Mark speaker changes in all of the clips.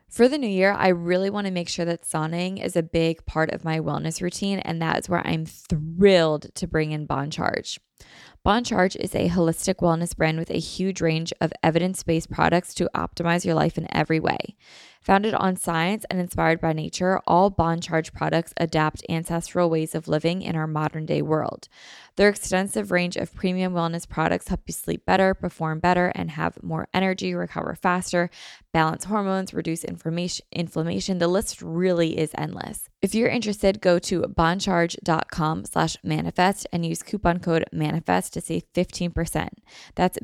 Speaker 1: For the new year, I really want to make sure that sauning is a big part of my wellness routine, and that's where I'm thrilled to bring in Bon Charge. Bon Charge is a holistic wellness brand with a huge range of evidence-based products to optimize your life in every way. Founded on science and inspired by nature, all Bon Charge products adapt ancestral ways of living in our modern-day world. Their extensive range of premium wellness products help you sleep better, perform better, and have more energy, recover faster, balance hormones, reduce inflammation. The list really is endless. If you're interested, go to boncharge.com/manifest and use coupon code MANIFEST to save 15%. That's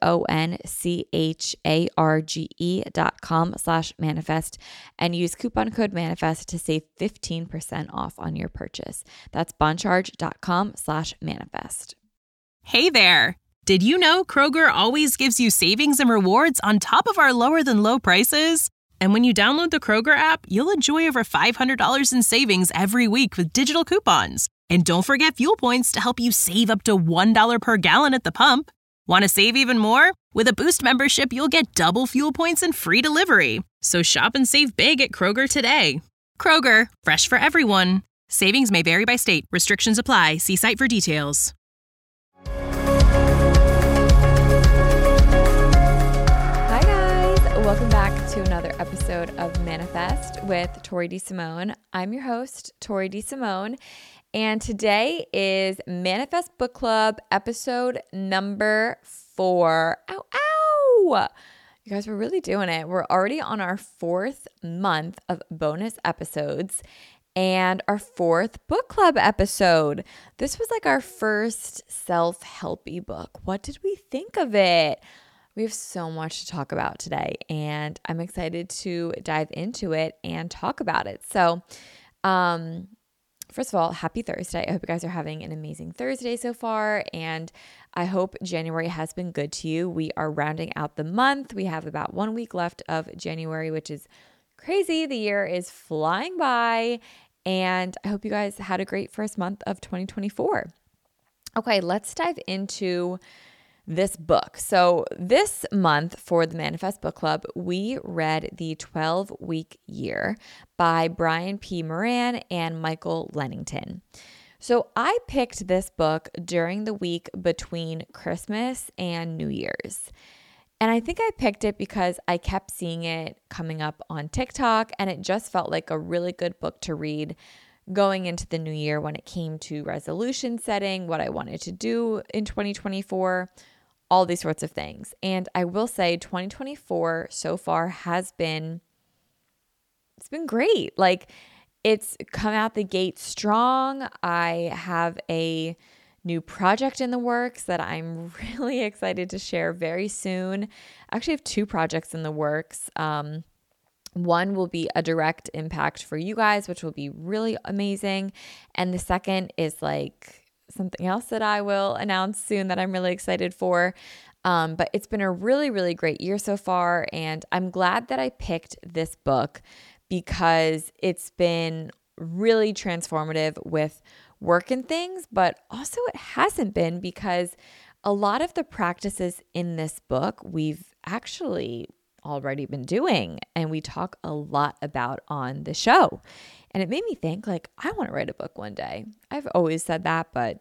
Speaker 1: boncharge.com/manifest and use coupon code MANIFEST to save 15% off on your purchase. That's boncharge.com/manifest.
Speaker 2: Hey there! Did you know Kroger always gives you savings and rewards on top of our lower than low prices? And when you download the Kroger app, you'll enjoy over $500 in savings every week with digital coupons. And don't forget fuel points to help you save up to $1 per gallon at the pump. Want to save even more? With a Boost membership, you'll get double fuel points and free delivery. So shop and save big at Kroger today. Kroger, fresh for everyone. Savings may vary by state. Restrictions apply. See site for details.
Speaker 1: Hi guys, welcome back to another episode of Manifest with Tori DeSimone. I'm your host, Tori DeSimone, and today is Manifest Book Club episode number 4. Ow, ow! You guys, we're really doing it. We're already on our 4th month of bonus episodes and our 4th book club episode. This was like our first self-helpy book. What did we think of it? We have so much to talk about today, and I'm excited to dive into it and talk about it. So, first of all, happy Thursday. I hope you guys are having an amazing Thursday so far, and I hope January has been good to you. We are rounding out the month. We have about 1 week left of January, which is crazy. The year is flying by, and I hope you guys had a great first month of 2024. Okay, let's dive into this book. So this month for the Manifest Book Club, we read The 12-Week Year by Brian P. Moran and Michael Lennington. So I picked this book during the week between Christmas and New Year's. And I think I picked it because I kept seeing it coming up on TikTok, and it just felt like a really good book to read going into the new year when it came to resolution setting, what I wanted to do in 2024, all these sorts of things. And I will say 2024 so far it's been great. Like, it's come out the gate strong. I have a new project in the works that I'm really excited to share very soon. I actually have 2 projects in the works. One will be a direct impact for you guys, which will be really amazing. And the second is like something else that I will announce soon that I'm really excited for. But it's been a really, really great year so far. And I'm glad that I picked this book because it's been really transformative with work and things, but also it hasn't been because a lot of the practices in this book we've actually already been doing and we talk a lot about on the show. And it made me think, like, I want to write a book one day. I've always said that, but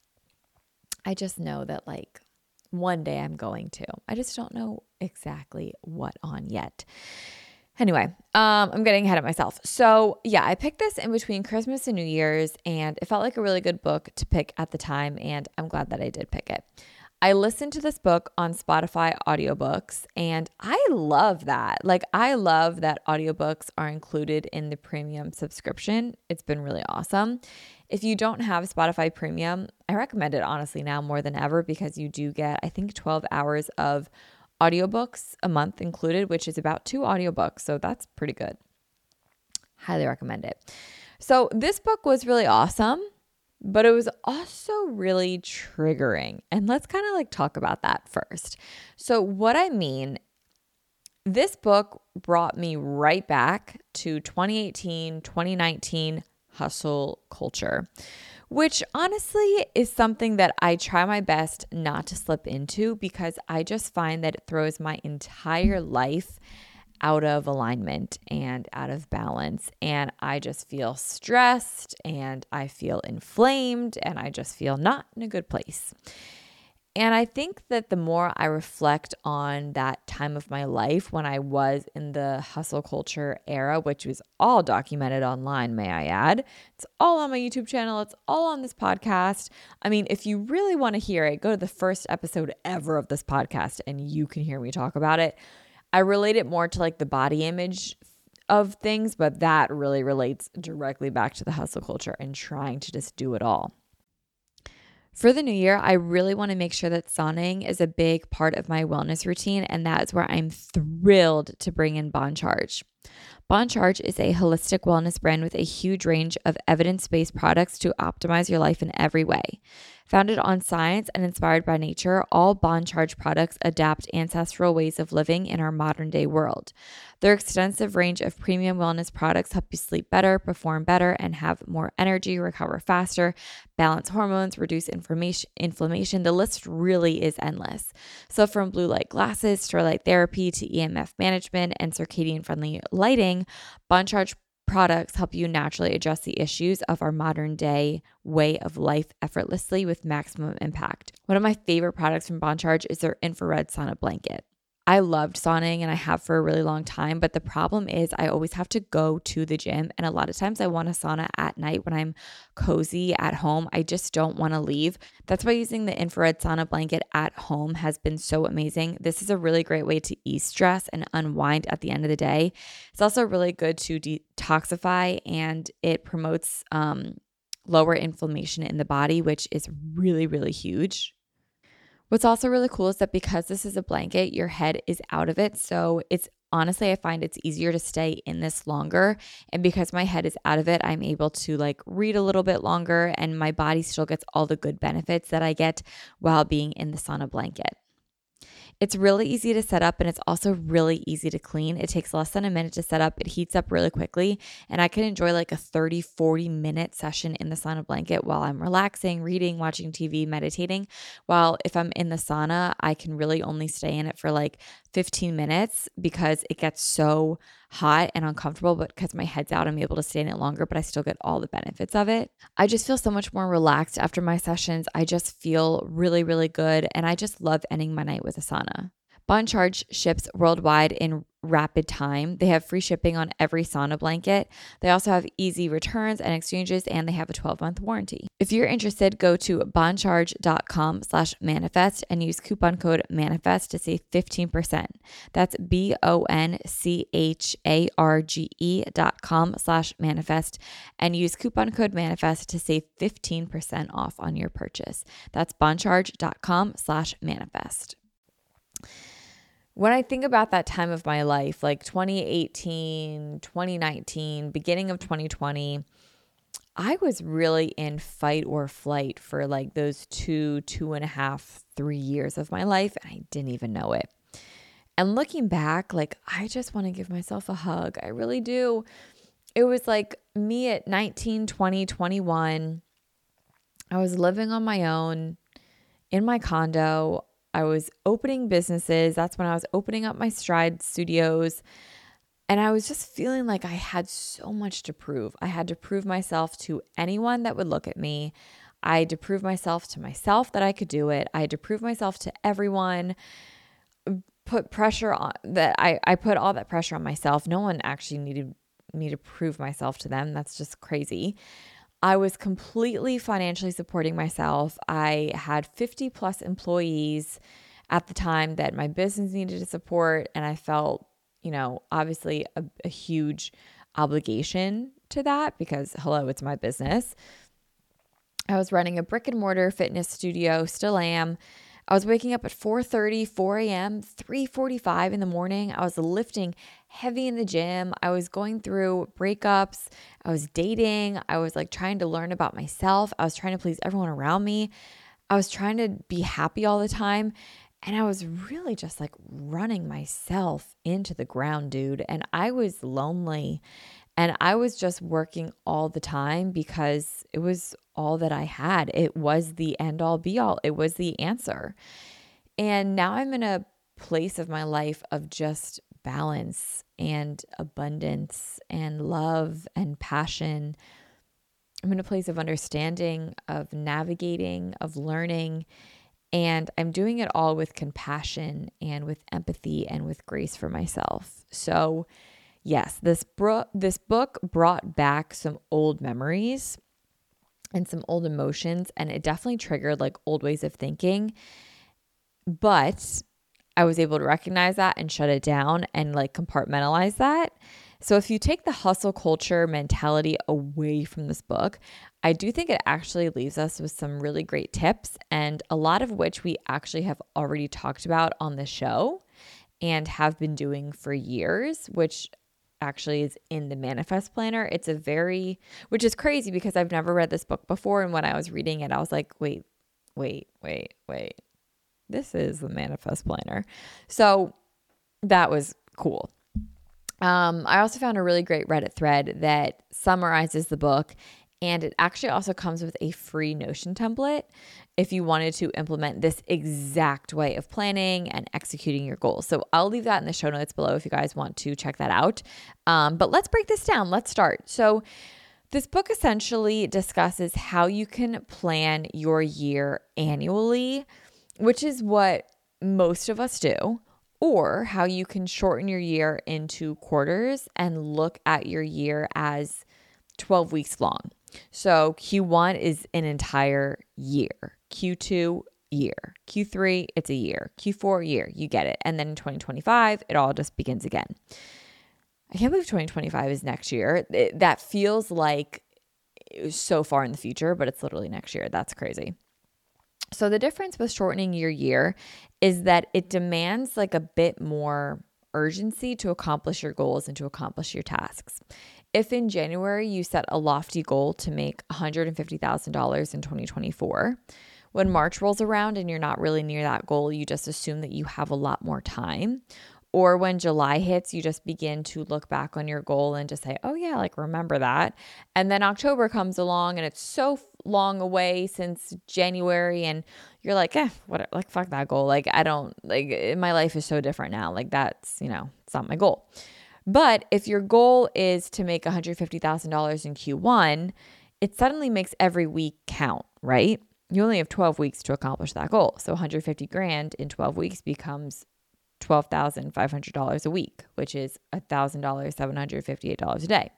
Speaker 1: I just know that like one day I'm going to. I just don't know exactly what on yet. Anyway, I'm getting ahead of myself. So yeah, I picked this in between Christmas and New Year's, and it felt like a really good book to pick at the time, and I'm glad that I did pick it. I listened to this book on Spotify audiobooks, and I love that. Like, I love that audiobooks are included in the premium subscription. It's been really awesome. If you don't have Spotify Premium, I recommend it honestly now more than ever because you do get, I think, 12 hours of audiobooks a month included, which is about 2 audiobooks. So that's pretty good. Highly recommend it. So this book was really awesome, but it was also really triggering. And let's kind of like talk about that first. So what I mean, this book brought me right back to 2018, 2019 hustle culture, which honestly is something that I try my best not to slip into because I just find that it throws my entire life out of alignment and out of balance. And I just feel stressed and I feel inflamed and I just feel not in a good place. And I think that the more I reflect on that time of my life when I was in the hustle culture era, which was all documented online, may I add, it's all on my YouTube channel, it's all on this podcast. I mean, if you really want to hear it, go to the first episode ever of this podcast and you can hear me talk about it. I relate it more to like the body image of things, but that really relates directly back to the hustle culture and trying to just do it all. For the new year, I really want to make sure that sauning is a big part of my wellness routine, and that is where I'm thrilled to bring in Bon Charge. Bon Charge is a holistic wellness brand with a huge range of evidence-based products to optimize your life in every way. Founded on science and inspired by nature, all Bon Charge products adapt ancestral ways of living in our modern day world. Their extensive range of premium wellness products help you sleep better, perform better, and have more energy, recover faster, balance hormones, reduce inflammation. The list really is endless. So from blue light glasses, to light therapy, to EMF management and circadian friendly lighting, Bon Charge products help you naturally address the issues of our modern day way of life effortlessly with maximum impact. One of my favorite products from Bon Charge is their infrared sauna blanket. I loved sauning and I have for a really long time, but the problem is I always have to go to the gym, and a lot of times I want a sauna at night when I'm cozy at home. I just don't want to leave. That's why using the infrared sauna blanket at home has been so amazing. This is a really great way to ease stress and unwind at the end of the day. It's also really good to detoxify, and it promotes lower inflammation in the body, which is really, really huge. What's also really cool is that because this is a blanket, your head is out of it. So it's honestly, I find it's easier to stay in this longer. And because my head is out of it, I'm able to like read a little bit longer, and my body still gets all the good benefits that I get while being in the sauna blanket. It's really easy to set up, and it's also really easy to clean. It takes less than a minute to set up. It heats up really quickly, and I can enjoy like a 30-40 minute session in the sauna blanket while I'm relaxing, reading, watching TV, meditating. While if I'm in the sauna, I can really only stay in it for like 15 minutes because it gets so hot and uncomfortable, but because my head's out, I'm able to stay in it longer, but I still get all the benefits of it. I just feel so much more relaxed after my sessions. I just feel really, really good, and I just love ending my night with a sauna. Bon Charge ships worldwide in rapid time. They have free shipping on every sauna blanket. They also have easy returns and exchanges, and they have a 12-month warranty. If you're interested, go to boncharge.com/manifest and use coupon code manifest to save 15%. That's boncharge.com/manifest and use coupon code manifest to save 15% off on your purchase. That's boncharge.com/manifest. When I think about that time of my life, like 2018, 2019, beginning of 2020, I was really in fight or flight for like those 2.5, 3 years of my life, and I didn't even know it. And looking back, like I just want to give myself a hug. I really do. It was like me at 19, 20, 21. I was living on my own in my condo. I was opening businesses. That's when I was opening up my Stride studios. And I was just feeling like I had so much to prove. I had to prove myself to anyone that would look at me. I had to prove myself to myself that I could do it. I had to prove myself to everyone. Put pressure on that. I put all that pressure on myself. No one actually needed me to prove myself to them. That's just crazy. I was completely financially supporting myself. I had 50 plus employees at the time that my business needed to support. And I felt, obviously a huge obligation to that because, hello, it's my business. I was running a brick and mortar fitness studio, still am. I was waking up at 4:30, 4 a.m., 3:45 in the morning. I was lifting heavy in the gym. I was going through breakups. I was dating. I was like trying to learn about myself. I was trying to please everyone around me. I was trying to be happy all the time. And I was really just like running myself into the ground, dude. And I was lonely. And I was just working all the time because it was all that I had. It was the end all be all. It was the answer. And now I'm in a place of my life of just balance and abundance and love and passion. I'm in a place of understanding, of navigating, of learning, and I'm doing it all with compassion and with empathy and with grace for myself. So yes, this book brought back some old memories and some old emotions, and it definitely triggered like old ways of thinking. But I was able to recognize that and shut it down and like compartmentalize that. So if you take the hustle culture mentality away from this book, I do think it actually leaves us with some really great tips, and a lot of which we actually have already talked about on the show and have been doing for years, which actually is in the Manifest Planner. Which is crazy because I've never read this book before. And when I was reading it, I was like, wait. This is the Manifest Planner. So that was cool. I also found a really great Reddit thread that summarizes the book, and it actually also comes with a free Notion template if you wanted to implement this exact way of planning and executing your goals. So I'll leave that in the show notes below if you guys want to check that out. But let's break this down. Let's start. So this book essentially discusses how you can plan your year annually, which is what most of us do, or how you can shorten your year into quarters and look at your year as 12 weeks long. So Q1 is an entire year. Q2, year. Q3, it's a year. Q4, year. You get it. And then in 2025, it all just begins again. I can't believe 2025 is next year. That feels like it was so far in the future, but it's literally next year. That's crazy. So the difference with shortening your year is that it demands like a bit more urgency to accomplish your goals and to accomplish your tasks. If in January you set a lofty goal to make $150,000 in 2024, when March rolls around and you're not really near that goal, you just assume that you have a lot more time. Or when July hits, you just begin to look back on your goal and just say, oh yeah, like remember that. And then October comes along and it's so long away since January and you're like, whatever, like fuck that goal. Like I don't, like my life is so different now. Like that's, it's not my goal. But if your goal is to make $150,000 in Q1, it suddenly makes every week count, right? You only have 12 weeks to accomplish that goal. So 150 grand in 12 weeks becomes $12,500 a week, which is $1,000, $758 a day.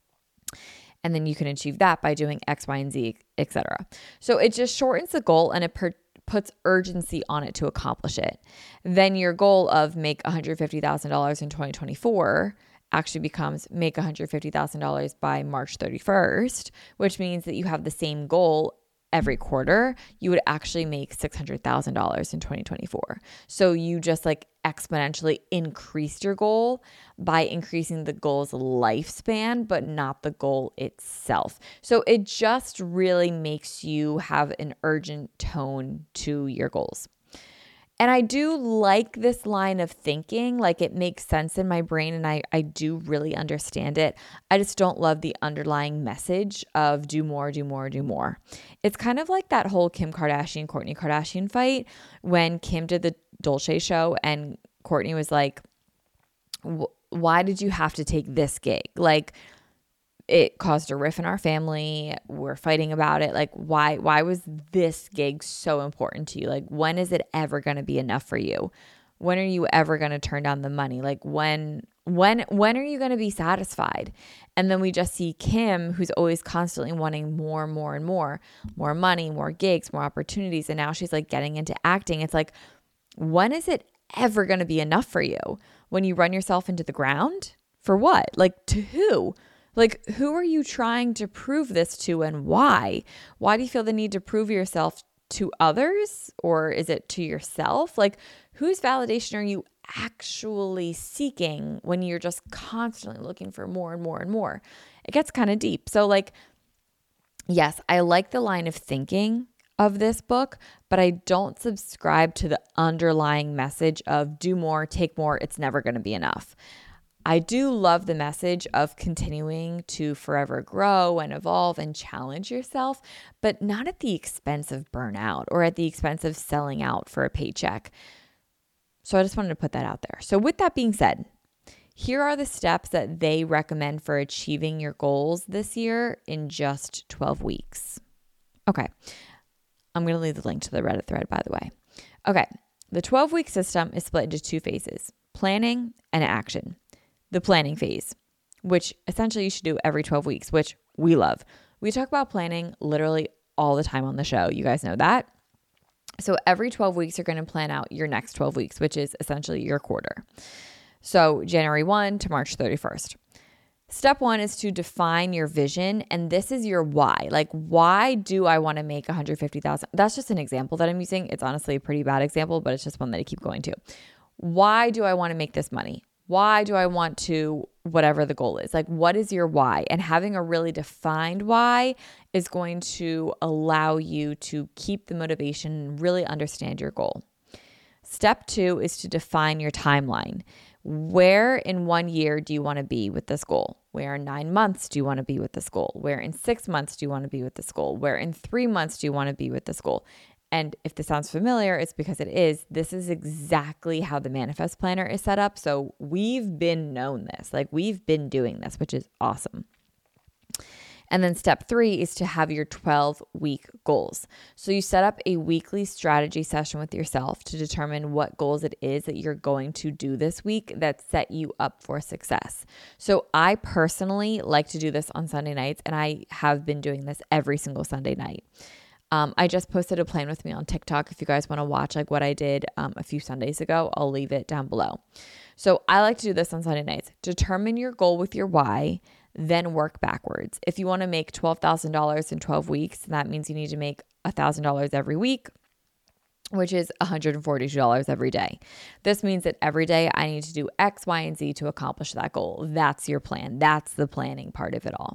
Speaker 1: And then you can achieve that by doing X, Y, and Z, etc. So it just shortens the goal and it puts urgency on it to accomplish it. Then your goal of make $150,000 in 2024 actually becomes make $150,000 by March 31st, which means that you have the same goal every quarter. You would actually make $600,000 in 2024. So you just like exponentially increased your goal by increasing the goal's lifespan, but not the goal itself. So it just really makes you have an urgent tone to your goals. And I do like this line of thinking, like it makes sense in my brain and I do really understand it. I just don't love the underlying message of do more, do more, do more. It's kind of like that whole Kim Kardashian, Kourtney Kardashian fight when Kim did the Dolce show and Kourtney was like, why did you have to take this gig? Like, it caused a rift in our family. We're fighting about it. Like, why was this gig so important to you? Like, when is it ever going to be enough for you? When are you ever going to turn down the money? Like, when are you going to be satisfied? And then we just see Kim, who's always constantly wanting more and more and more money, more gigs, more opportunities. And now she's like getting into acting. It's like, when is it ever going to be enough for you? When you run yourself into the ground? For what? Like, to who? Like, who are you trying to prove this to and why? Why do you feel the need to prove yourself to others, or is it to yourself? Like, whose validation are you actually seeking when you're just constantly looking for more and more and more? It gets kind of deep. So like, yes, I like the line of thinking of this book, but I don't subscribe to the underlying message of do more, take more, it's never going to be enough. I do love the message of continuing to forever grow and evolve and challenge yourself, but not at the expense of burnout or at the expense of selling out for a paycheck. So I just wanted to put that out there. So with that being said, Here are the steps that they recommend for achieving your goals this year in just 12 weeks. Okay. I'm going to leave the link to the Reddit thread, by the way. Okay. The 12-week system is split into two phases, planning and action. The planning phase, which essentially you should do every 12 weeks, which we love. We talk about planning literally all the time on the show. You guys know that. So every 12 weeks, you're going to plan out your next 12 weeks, which is essentially your quarter. So January 1 to March 31st. Step 1 is to define your vision. And this is your why. Like, why do I want to make $150,000? That's just an example that I'm using. It's honestly a pretty bad example, but it's just one that I keep going to. Why do I want to make this money? Why do I want to, whatever the goal is? Like, what is your why? And having a really defined why is going to allow you to keep the motivation and really understand your goal. Step 2 is to define your timeline. Where in 1 year do you want to be with this goal? Where in 9 months do you want to be with this goal? Where in 6 months do you want to be with this goal? Where in 3 months do you want to be with this goal? And if this sounds familiar, it's because it is. This is exactly how the Manifest Planner is set up. So we've been known this, like we've been doing this, which is awesome. And then step 3 is to have your 12-week goals. So you set up a weekly strategy session with yourself to determine what goals it is that you're going to do this week that set you up for success. So I personally like to do this on Sunday nights, and I have been doing this every single Sunday night. I just posted a plan with me on TikTok. If you guys want to watch like what I did a few Sundays ago, I'll leave it down below. So I like to do this on Sunday nights. Determine your goal with your why, then work backwards. If you want to make $12,000 in 12 weeks, that means you need to make $1,000 every week, which is $142 every day. This means that every day I need to do X, Y, and Z to accomplish that goal. That's your plan. That's the planning part of it all.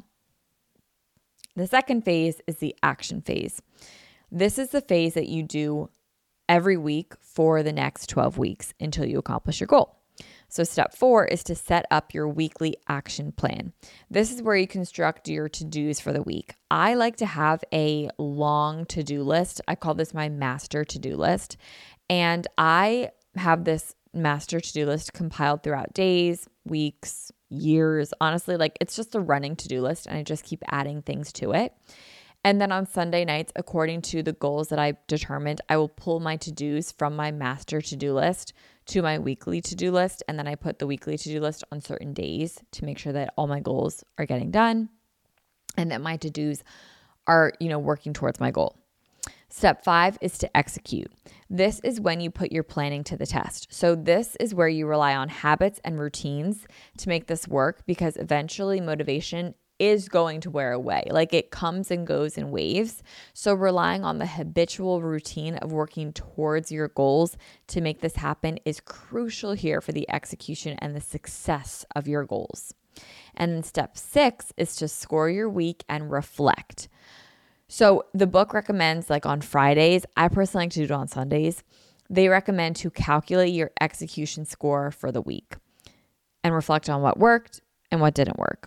Speaker 1: The second phase is the action phase. This is the phase that you do every week for the next 12 weeks until you accomplish your goal. So step 4 is to set up your weekly action plan. This is where you construct your to-dos for the week. I like to have a long to-do list. I call this my master to-do list. And I have this master to-do list compiled throughout days, weeks, years. Honestly, like it's just a running to-do list and I just keep adding things to it. And then on Sunday nights, according to the goals that I determined, I will pull my to-dos from my master to-do list to my weekly to-do list. And then I put the weekly to-do list on certain days to make sure that all my goals are getting done and that my to-dos are, working towards my goal. Step 5 is to execute. This is when you put your planning to the test. So this is where you rely on habits and routines to make this work because eventually motivation is going to wear away. Like it comes and goes in waves. So relying on the habitual routine of working towards your goals to make this happen is crucial here for the execution and the success of your goals. And then step 6 is to score your week and reflect. So the book recommends like on Fridays, I personally like to do it on Sundays. They recommend to calculate your execution score for the week and reflect on what worked and what didn't work.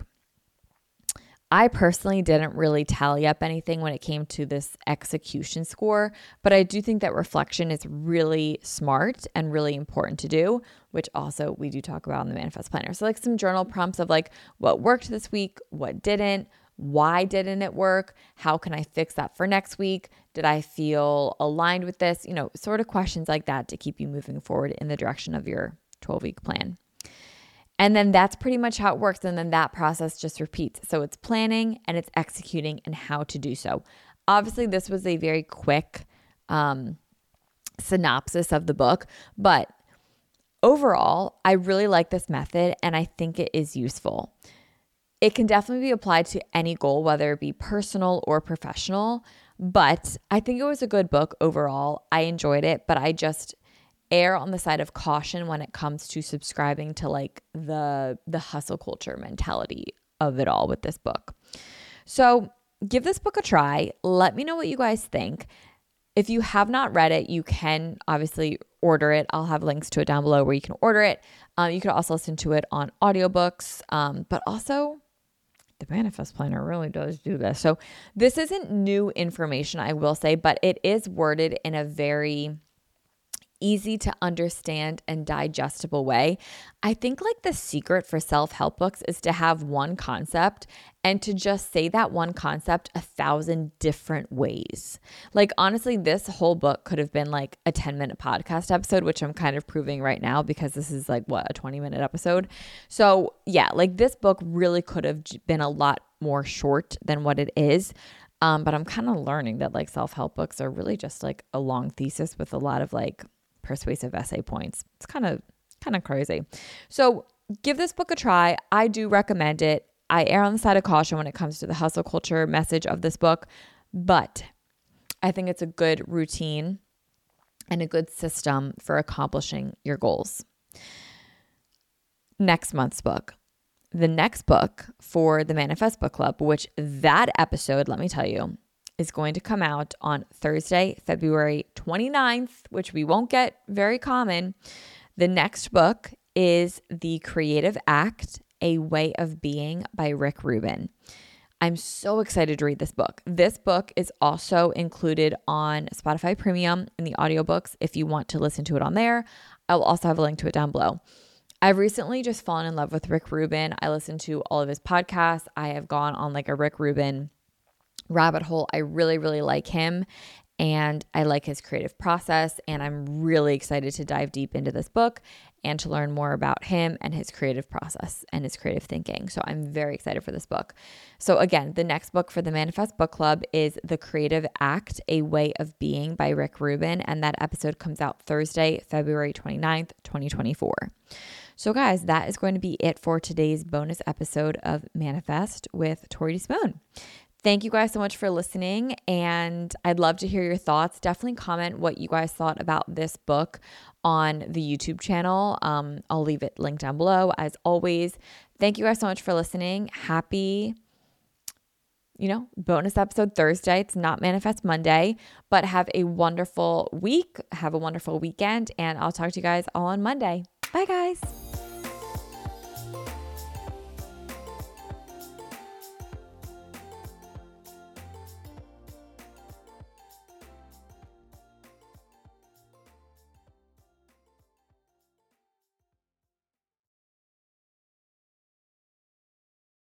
Speaker 1: I personally didn't really tally up anything when it came to this execution score, but I do think that reflection is really smart and really important to do, which also we do talk about in the Manifest Planner. So like some journal prompts of like what worked this week, what didn't, why didn't it work? How can I fix that for next week? Did I feel aligned with this? Sort of questions like that to keep you moving forward in the direction of your 12-week plan. And then that's pretty much how it works. And then that process just repeats. So it's planning and it's executing and how to do so. Obviously, this was a very quick synopsis of the book, but overall, I really like this method and I think it is useful. It can definitely be applied to any goal, whether it be personal or professional, but I think it was a good book overall. I enjoyed it, but I just err on the side of caution when it comes to subscribing to like the hustle culture mentality of it all with this book. So give this book a try. Let me know what you guys think. If you have not read it, you can obviously order it. I'll have links to it down below where you can order it. You could also listen to it on audiobooks, but also the Manifest Planner really does do this. So this isn't new information, I will say, but it is worded in a very easy to understand and digestible way. I think like the secret for self-help books is to have one concept and to just say that one concept 1,000 different ways. Like honestly, this whole book could have been like a 10-minute podcast episode, which I'm kind of proving right now because this is like a 20-minute episode. So yeah, like this book really could have been a lot more short than what it is. But I'm kind of learning that like self-help books are really just like a long thesis with a lot of like persuasive essay points. It's kind of crazy. So give this book a try. I do recommend it. I err on the side of caution when it comes to the hustle culture message of this book, but I think it's a good routine and a good system for accomplishing your goals. Next month's book. The next book for the Manifest Book Club, which that episode, let me tell you, is going to come out on Thursday, February 29th, which we won't get very common. The next book is The Creative Act, A Way of Being by Rick Rubin. I'm so excited to read this book. This book is also included on Spotify Premium in the audiobooks if you want to listen to it on there. I'll also have a link to it down below. I've recently just fallen in love with Rick Rubin. I listen to all of his podcasts. I have gone on like a Rick Rubin rabbit hole. I really, really like him and I like his creative process. And I'm really excited to dive deep into this book and to learn more about him and his creative process and his creative thinking. So I'm very excited for this book. So again, the next book for the Manifest Book Club is The Creative Act, A Way of Being by Rick Rubin. And that episode comes out Thursday, February 29th, 2024. So guys, that is going to be it for today's bonus episode of Manifest with Tori D. Spoon. Thank you guys so much for listening, and I'd love to hear your thoughts. Definitely comment what you guys thought about this book on the YouTube channel. I'll leave it linked down below as always. Thank you guys so much for listening. Happy, bonus episode Thursday. It's not Manifest Monday, but have a wonderful week. Have a wonderful weekend, and I'll talk to you guys all on Monday. Bye guys.